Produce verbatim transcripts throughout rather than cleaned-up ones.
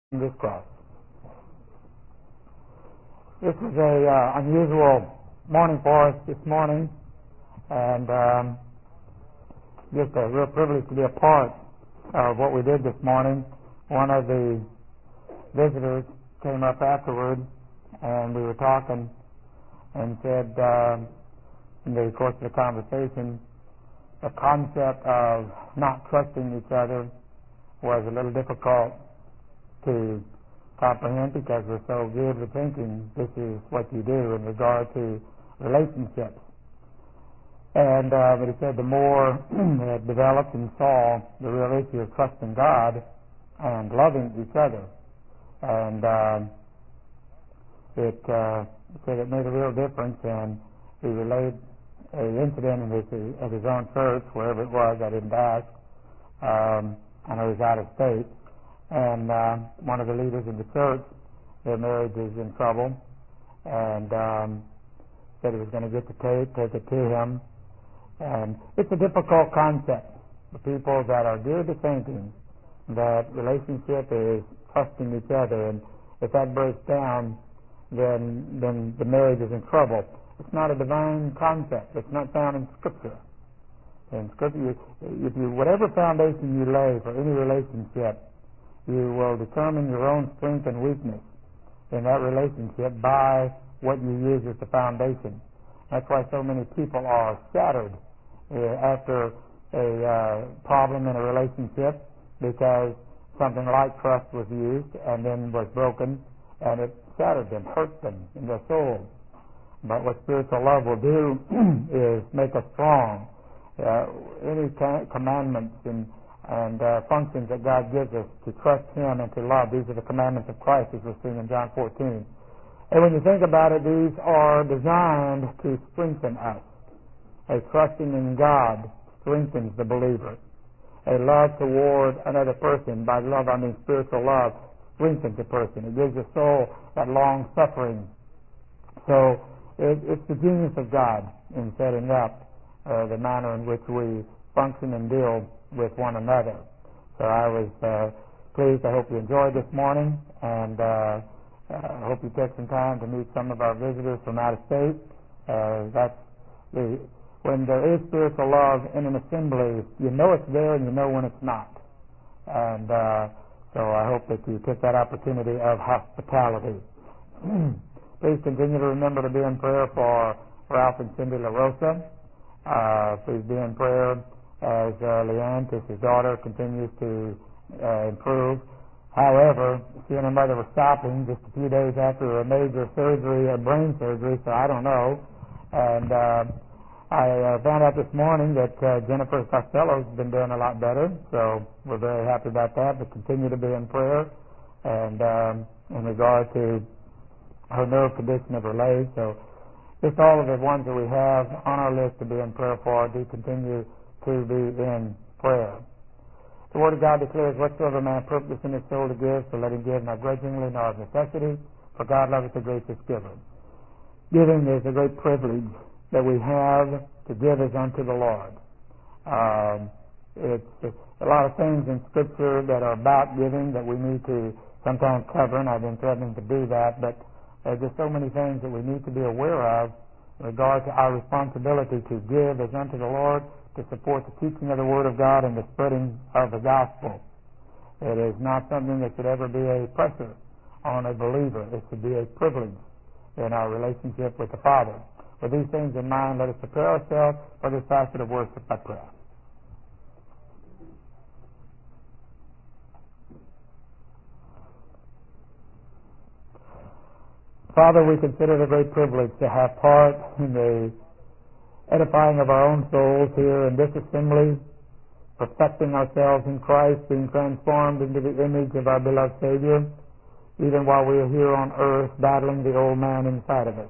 this cross. This is a uh, unusual morning for us this morning, and um, just a real privilege to be a part of what we did this morning. One of the visitors came up afterward, and we were talking, and said, uh, in the course of the conversation, the concept of not trusting each other was a little difficult to comprehend because we're so good with thinking this is what you do in regard to relationships. And uh, but he said the more they developed and saw the real issue of trusting God and loving each other, and uh, it uh, said it made a real difference. And he relayed an incident in his, at his own church, wherever it was. I didn't ask. Um, I know he's out of state. And uh, one of the leaders in the church, their marriage is in trouble, and um, said he was going to get the tape, take it to him. And it's a difficult concept. The people that are good to thinking that relationship is trusting each other, and if that breaks down, then then the marriage is in trouble. It's not a divine concept. It's not found in Scripture. In Scripture, if you whatever foundation you lay for any relationship, you will determine your own strength and weakness in that relationship by what you use as the foundation. That's why so many people are shattered uh, after a uh, problem in a relationship, because something like trust was used and then was broken, and it shattered them, hurt them in their soul. But what spiritual love will do is make us strong. Uh, any commandments and and uh, functions that God gives us to trust Him and to love. These are the commandments of Christ, as we're seeing in John fourteen. And when you think about it, these are designed to strengthen us. A trusting in God strengthens the believer. A love toward another person, by love I mean spiritual love, strengthens the person. It gives the soul that long suffering. So it, it's the genius of God in setting up uh, the manner in which we function and deal with one another. So I was uh, pleased. I hope you enjoyed this morning, and uh, I hope you take some time to meet some of our visitors from out of state. Uh, that's the, when there is spiritual love in an assembly, you know it's there and you know when it's not. And uh, so I hope that you take that opportunity of hospitality. Please continue to remember to be in prayer for Ralph and Cindy LaRosa. Uh, please be in prayer as uh, Leanne, as his daughter, continues to uh, improve. However, she and her mother were stopping just a few days after a major surgery, a brain surgery, so I don't know. And uh, I uh, found out this morning that uh, Jennifer Costello has been doing a lot better, so we're very happy about that, but continue to be in prayer and um, in regard to her nerve condition of her leg. So just all of the ones that we have on our list to be in prayer for, do continue to be in prayer. The Word of God declares, whatsoever man purpose in his soul to give, so let him give, not grudgingly nor of necessity, for God loveth the gracious giver. Giving is a great privilege that we have to give as unto the Lord. Um, it's, it's a lot of things in Scripture that are about giving that we need to sometimes cover, and I've been threatening to do that, but there's just so many things that we need to be aware of in regard to our responsibility to give as unto the Lord, to support the teaching of the Word of God and the spreading of the gospel. It is not something that should ever be a pressure on a believer. It should be a privilege in our relationship with the Father. With these things in mind, let us prepare ourselves for this facet of worship by prayer. Father, we consider it a great privilege to have part in the edifying of our own souls here in this assembly, perfecting ourselves in Christ, being transformed into the image of our beloved Savior, even while we are here on earth battling the old man inside of us.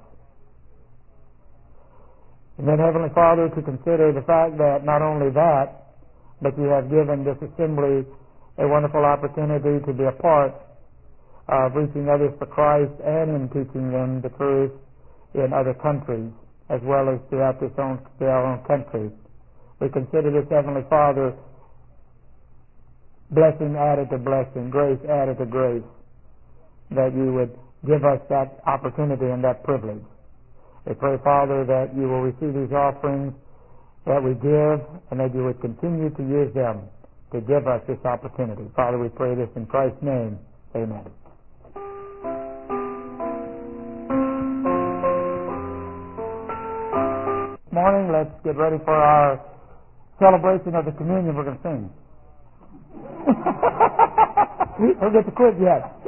And then, Heavenly Father, to consider the fact that not only that, but you have given this assembly a wonderful opportunity to be a part of reaching others for Christ and in teaching them the truth in other countries, as well as throughout this own, their own country. We consider this, Heavenly Father, blessing added to blessing, grace added to grace, that you would give us that opportunity and that privilege. We pray, Father, that you will receive these offerings that we give and that you would continue to use them to give us this opportunity. Father, we pray this in Christ's name. Amen. This morning, let's get ready for our celebration of the communion. We're going to sing. Don't get to quit yet.